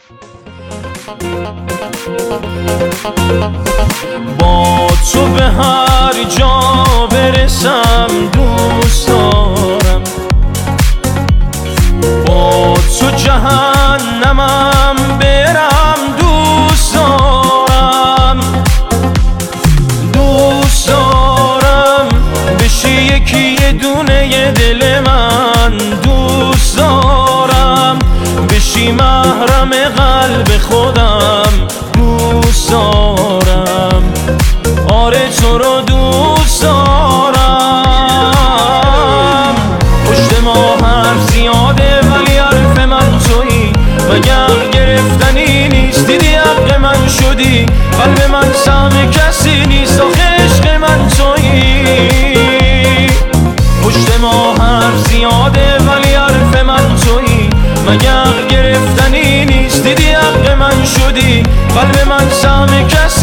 با تو به هر جا برسم دوست دارم، با تو جهنمم برم دوست دارم، دوست دارم بشی یکی یه دونه دل من، دوست دارم بشی محرم قلب خودم، دوست دارم آره تو رو دوست دارم. پشت ما حرف زیاده ولی حرف من تویی، وگر گرفتنی نیست دیدی حق من شدی، قلب من سهم کسی نیست آخه عشق من تویی. پشت ما حرف زیاده ولی حرف من تویی، مگر گرفتنی نیست دیدی حق من شدی، قلب من سهم کسی